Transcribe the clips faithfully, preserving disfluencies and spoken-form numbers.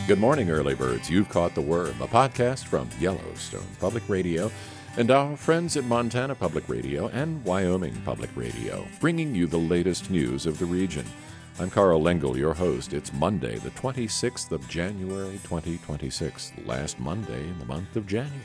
Good morning, early birds. You've caught the worm, a podcast from Yellowstone Public Radio and our friends at Montana Public Radio and Wyoming Public Radio, bringing you the latest news of the region. I'm Carl Lengel, your host. It's Monday, the twenty-sixth of January, twenty twenty-six, last Monday in the month of January.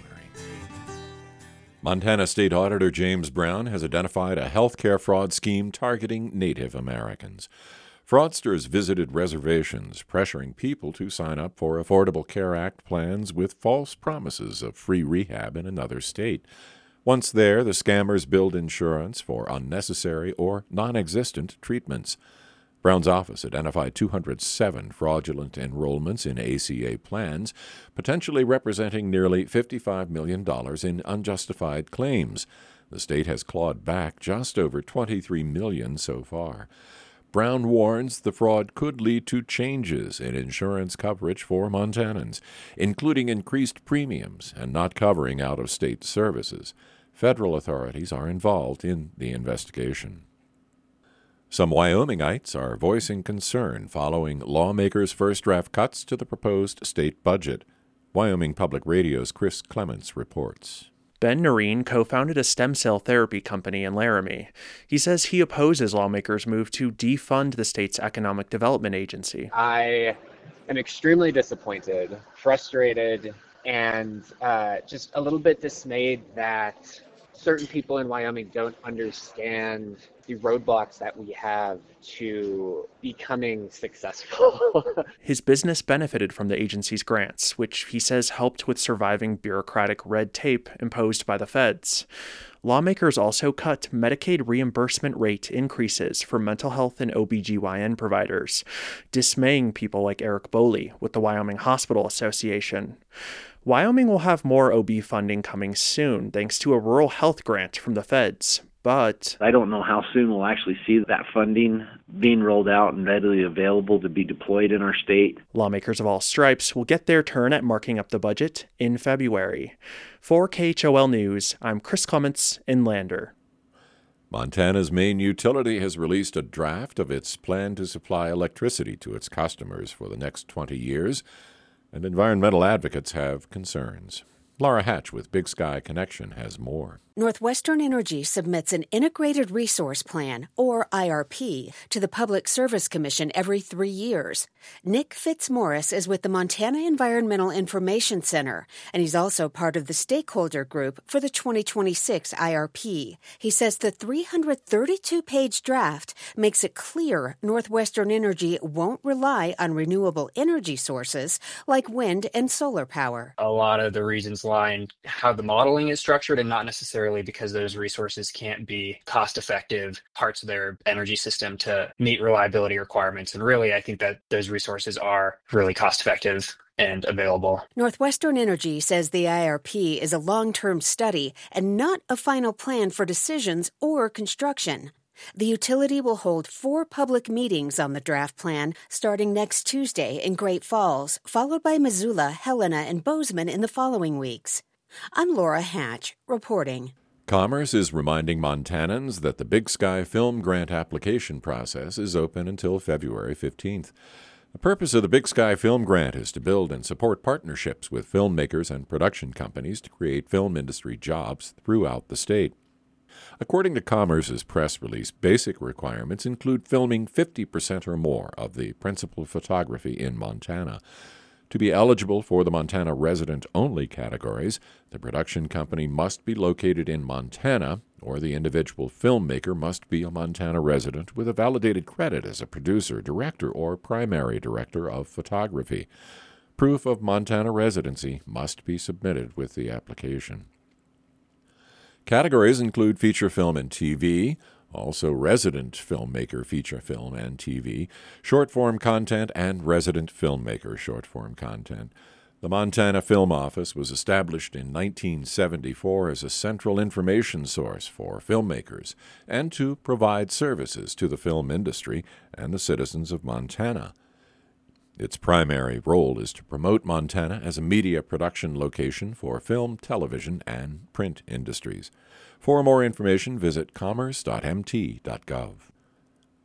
Montana State Auditor James Brown has identified a healthcare fraud scheme targeting Native Americans. Fraudsters visited reservations, pressuring people to sign up for Affordable Care Act plans with false promises of free rehab in another state. Once there, the scammers billed insurance for unnecessary or non-existent treatments. Brown's office identified two hundred seven fraudulent enrollments in A C A plans, potentially representing nearly fifty-five million dollars in unjustified claims. The state has clawed back just over twenty-three million dollars so far. Brown warns the fraud could lead to changes in insurance coverage for Montanans, including increased premiums and not covering out-of-state services. Federal authorities are involved in the investigation. Some Wyomingites are voicing concern following lawmakers' first draft cuts to the proposed state budget. Wyoming Public Radio's Chris Clements reports. Ben Nareen co-founded a stem cell therapy company in Laramie. He says he opposes lawmakers' move to defund the state's economic development agency. I am extremely disappointed, frustrated, and uh, just a little bit dismayed that certain people in Wyoming don't understand the roadblocks that we have to becoming successful. His business benefited from the agency's grants, which he says helped with surviving bureaucratic red tape imposed by the feds. Lawmakers also cut Medicaid reimbursement rate increases for mental health and O B G Y N providers, dismaying people like Eric Boley with the Wyoming Hospital Association. Wyoming will have more O B funding coming soon, thanks to a rural health grant from the feds. But I don't know how soon we'll actually see that funding being rolled out and readily available to be deployed in our state. Lawmakers of all stripes will get their turn at marking up the budget in February. For K H O L News, I'm Chris Clements in Lander. Montana's main utility has released a draft of its plan to supply electricity to its customers for the next twenty years, and environmental advocates have concerns. Laura Hatch with Big Sky Connection has more. Northwestern Energy submits an Integrated Resource Plan, or I R P, to the Public Service Commission every three years. Nick Fitzmaurice is with the Montana Environmental Information Center, and he's also part of the stakeholder group for the twenty twenty-six I R P. He says the three hundred thirty-two page draft makes it clear Northwestern Energy won't rely on renewable energy sources like wind and solar power. A lot of the reasons lie in how the modeling is structured and not necessarily because those resources can't be cost-effective parts of their energy system to meet reliability requirements. And really, I think that those resources are really cost-effective and available. Northwestern Energy says the I R P is a long-term study and not a final plan for decisions or construction. The utility will hold four public meetings on the draft plan starting next Tuesday in Great Falls, followed by Missoula, Helena, and Bozeman in the following weeks. I'm Laura Hatch, reporting. Commerce is reminding Montanans that the Big Sky Film Grant application process is open until February fifteenth. The purpose of the Big Sky Film Grant is to build and support partnerships with filmmakers and production companies to create film industry jobs throughout the state. According to Commerce's press release, basic requirements include filming fifty percent or more of the principal photography in Montana. To be eligible for the Montana resident-only categories, the production company must be located in Montana, or the individual filmmaker must be a Montana resident with a validated credit as a producer, director, or primary director of photography. Proof of Montana residency must be submitted with the application. Categories include feature film and T V, also resident filmmaker feature film and T V, short-form content, and resident filmmaker short-form content. The Montana Film Office was established in nineteen seventy-four as a central information source for filmmakers and to provide services to the film industry and the citizens of Montana. Its primary role is to promote Montana as a media production location for film, television, and print industries. For more information, visit commerce dot m t dot gov.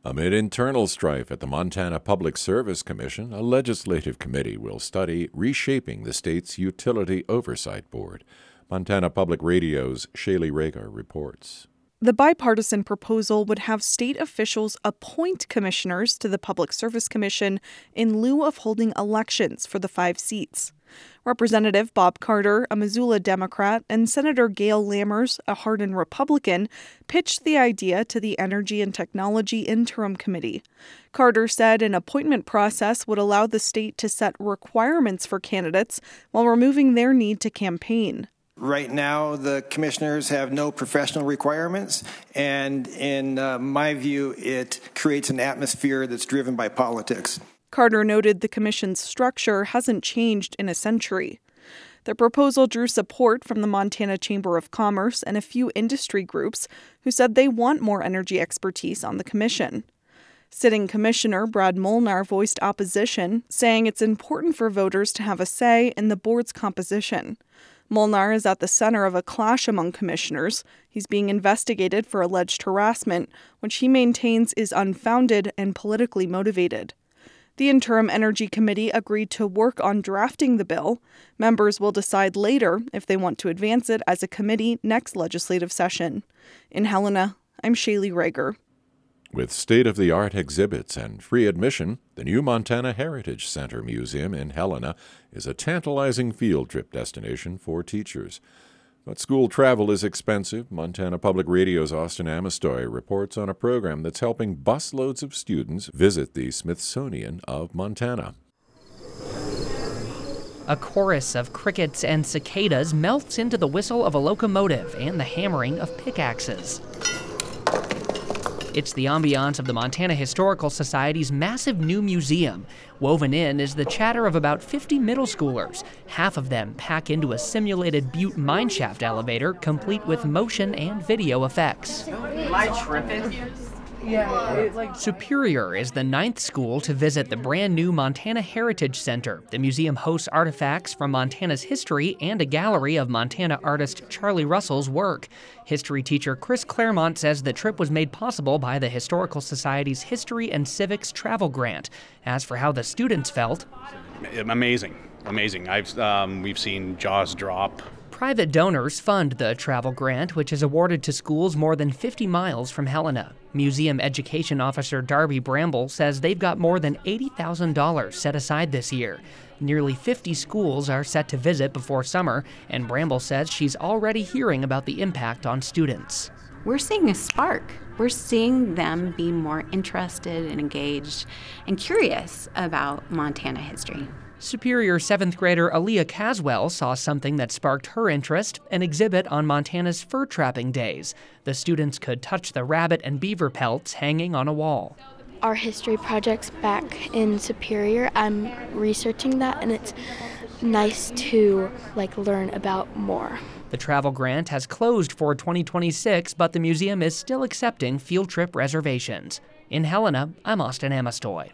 Amid internal strife at the Montana Public Service Commission, a legislative committee will study reshaping the state's Utility Oversight Board. Montana Public Radio's Shaylee Rager reports. The bipartisan proposal would have state officials appoint commissioners to the Public Service Commission in lieu of holding elections for the five seats. Representative Bob Carter, a Missoula Democrat, and Senator Gail Lammers, a Hardin Republican, pitched the idea to the Energy and Technology Interim Committee. Carter said an appointment process would allow the state to set requirements for candidates while removing their need to campaign. Right now, the commissioners have no professional requirements, and in uh, my view, it creates an atmosphere that's driven by politics. Carter noted the commission's structure hasn't changed in a century. The proposal drew support from the Montana Chamber of Commerce and a few industry groups who said they want more energy expertise on the commission. Sitting Commissioner Brad Molnar voiced opposition, saying it's important for voters to have a say in the board's composition. Molnar is at the center of a clash among commissioners. He's being investigated for alleged harassment, which he maintains is unfounded and politically motivated. The Interim Energy Committee agreed to work on drafting the bill. Members will decide later if they want to advance it as a committee next legislative session. In Helena, I'm Shaylee Rager. With state-of-the-art exhibits and free admission, the new Montana Heritage Center Museum in Helena is a tantalizing field trip destination for teachers. But school travel is expensive. Montana Public Radio's Austin Amestoy reports on a program that's helping busloads of students visit the Smithsonian of Montana. A chorus of crickets and cicadas melts into the whistle of a locomotive and the hammering of pickaxes. It's the ambiance of the Montana Historical Society's massive new museum. Woven in is the chatter of about fifty middle schoolers. Half of them pack into a simulated Butte mineshaft elevator, complete with motion and video effects. Am I tripping? Yeah, like... Superior is the ninth school to visit the brand new Montana Heritage Center. The museum hosts artifacts from Montana's history and a gallery of Montana artist Charlie Russell's work. History teacher Chris Claremont says the trip was made possible by the Historical Society's History and Civics Travel Grant. As for how the students felt... Amazing, amazing. I've um, we've seen jaws drop. Private donors fund the travel grant, which is awarded to schools more than fifty miles from Helena. Museum Education Officer Darby Bramble says they've got more than eighty thousand dollars set aside this year. Nearly fifty schools are set to visit before summer, and Bramble says she's already hearing about the impact on students. We're seeing a spark. We're seeing them be more interested and engaged and curious about Montana history. Superior seventh grader Aaliyah Caswell saw something that sparked her interest, an exhibit on Montana's fur trapping days. The students could touch the rabbit and beaver pelts hanging on a wall. Our history project's back in Superior. I'm researching that, and it's nice to like learn about more. The travel grant has closed for twenty twenty-six, but the museum is still accepting field trip reservations. In Helena, I'm Austin Amestoy.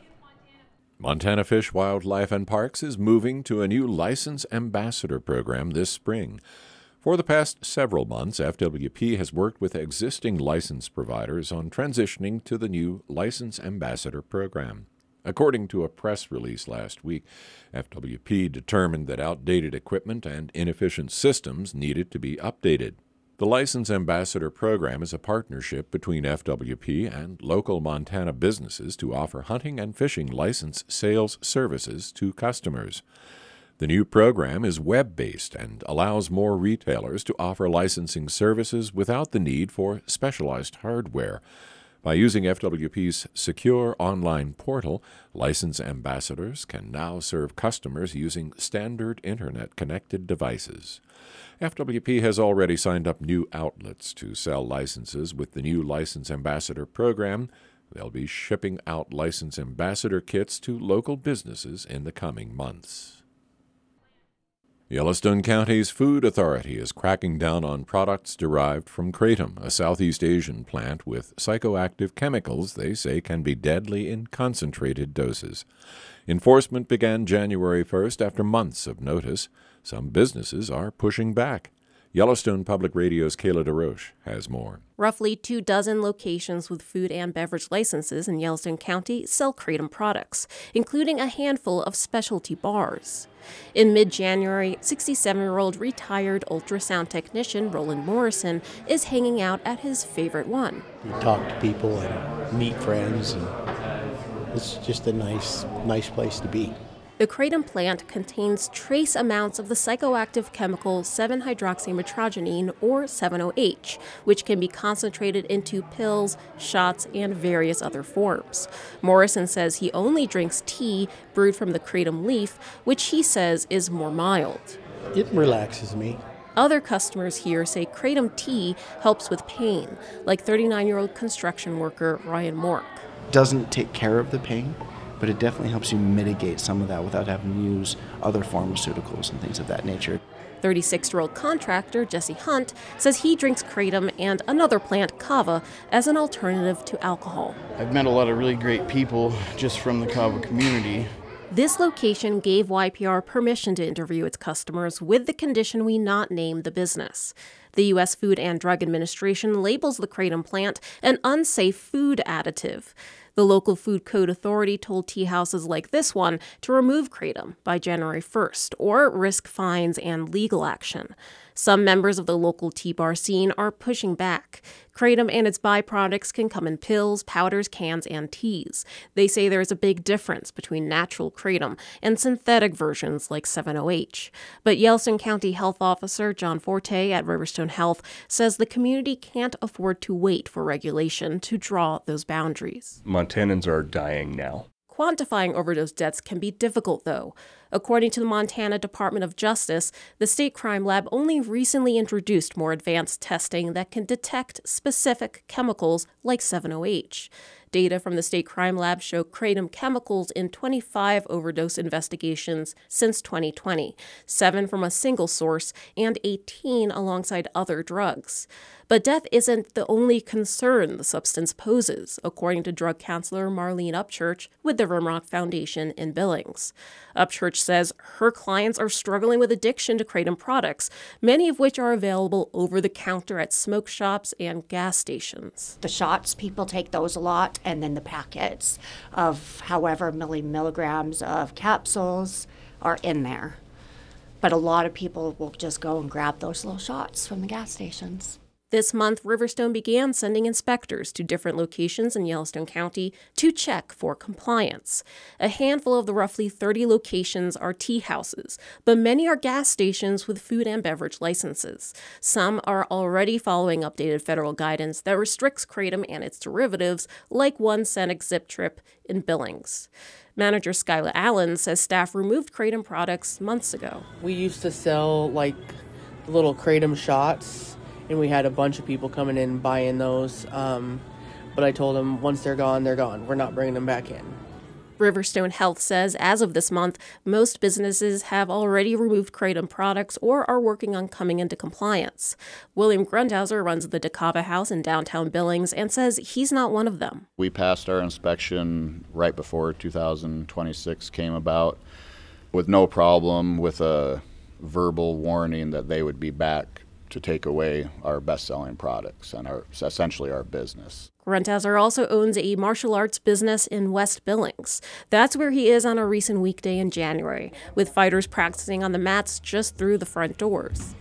Montana Fish, Wildlife and Parks is moving to a new License Ambassador program this spring. For the past several months, F W P has worked with existing license providers on transitioning to the new License Ambassador program. According to a press release last week, F W P determined that outdated equipment and inefficient systems needed to be updated. The License Ambassador program is a partnership between F W P and local Montana businesses to offer hunting and fishing license sales services to customers. The new program is web-based and allows more retailers to offer licensing services without the need for specialized hardware. By using F W P's secure online portal, license ambassadors can now serve customers using standard Internet-connected devices. F W P has already signed up new outlets to sell licenses with the new License Ambassador program. They'll be shipping out License Ambassador kits to local businesses in the coming months. Yellowstone County's Food Authority is cracking down on products derived from kratom, a Southeast Asian plant with psychoactive chemicals they say can be deadly in concentrated doses. Enforcement began January first after months of notice. Some businesses are pushing back. Yellowstone Public Radio's Kayla DeRoche has more. Roughly two dozen locations with food and beverage licenses in Yellowstone County sell Kratom products, including a handful of specialty bars. In mid-January, sixty-seven-year-old retired ultrasound technician Roland Morrison is hanging out at his favorite one. You talk to people and meet friends, and it's just a nice, nice place to be. The Kratom plant contains trace amounts of the psychoactive chemical seven hydroxymetrogenine, or seven O H, which can be concentrated into pills, shots, and various other forms. Morrison says he only drinks tea brewed from the Kratom leaf, which he says is more mild. It relaxes me. Other customers here say Kratom tea helps with pain, like thirty-nine-year-old construction worker Ryan Mork. Doesn't take care of the pain, but it definitely helps you mitigate some of that without having to use other pharmaceuticals and things of that nature. thirty-six-year-old contractor Jesse Hunt says he drinks Kratom and another plant, kava, as an alternative to alcohol. I've met a lot of really great people just from the kava community. This location gave Y P R permission to interview its customers with the condition we not name the business. The U S Food and Drug Administration labels the Kratom plant an unsafe food additive. The local food code authority told tea houses like this one to remove Kratom by January first or risk fines and legal action. Some members of the local tea bar scene are pushing back. Kratom and its byproducts can come in pills, powders, cans, and teas. They say there is a big difference between natural Kratom and synthetic versions like seven O H. But Yellowstone County Health Officer John Forte at Riverstone Health says the community can't afford to wait for regulation to draw those boundaries. Montanans are dying now. Quantifying overdose deaths can be difficult, though. According to the Montana Department of Justice, the state crime lab only recently introduced more advanced testing that can detect specific chemicals like seven O H. Data from the state crime lab show Kratom chemicals in twenty-five overdose investigations since twenty twenty, seven from a single source and eighteen alongside other drugs. But death isn't the only concern the substance poses, according to drug counselor Marlene Upchurch with the Rimrock Foundation in Billings. Upchurch says her clients are struggling with addiction to Kratom products, many of which are available over the counter at smoke shops and gas stations. The shots, people take those a lot, and then the packets of however many milligrams of capsules are in there. But a lot of people will just go and grab those little shots from the gas stations. This month, Riverstone began sending inspectors to different locations in Yellowstone County to check for compliance. A handful of the roughly thirty locations are tea houses, but many are gas stations with food and beverage licenses. Some are already following updated federal guidance that restricts Kratom and its derivatives, like one Senec Zip Trip in Billings. Manager Skyla Allen says staff removed Kratom products months ago. We used to sell like little Kratom shots, and we had a bunch of people coming in buying those. Um, but I told them once they're gone, they're gone. We're not bringing them back in. Riverstone Health says as of this month, most businesses have already removed Kratom products or are working on coming into compliance. William Grundhauser runs the DeCava House in downtown Billings and says he's not one of them. We passed our inspection right before two thousand twenty-six came about with no problem, with a verbal warning that they would be back to take away our best-selling products and our essentially our business. Grundhauser also owns a martial arts business in West Billings. That's where he is on a recent weekday in January, with fighters practicing on the mats just through the front doors.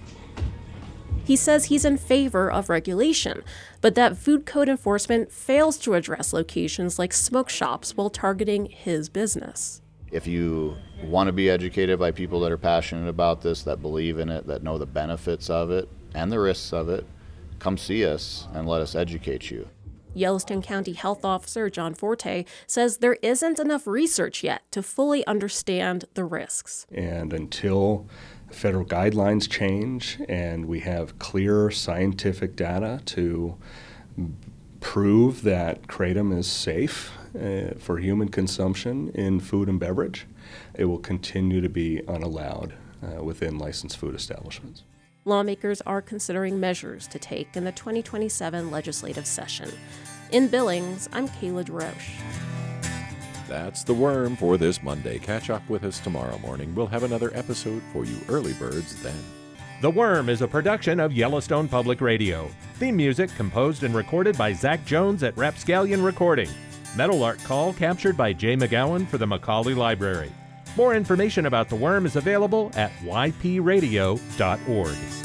He says he's in favor of regulation, but that food code enforcement fails to address locations like smoke shops while targeting his business. If you want to be educated by people that are passionate about this, that believe in it, that know the benefits of it and the risks of it, come see us and let us educate you. Yellowstone County Health Officer John Forte says there isn't enough research yet to fully understand the risks. And until federal guidelines change and we have clear scientific data to prove that Kratom is safe uh, for human consumption in food and beverage, it will continue to be unallowed uh, within licensed food establishments. Lawmakers are considering measures to take in the twenty twenty-seven legislative session. In Billings, I'm Kayla DeRoche. That's The Worm for this Monday. Catch up with us tomorrow morning. We'll have another episode for you early birds then. The Worm is a production of Yellowstone Public Radio. Theme music composed and recorded by Zach Jones at Rapscallion Recording. Metal art call captured by Jay McGowan for the Macaulay Library. More information about The Worm is available at y p radio dot org.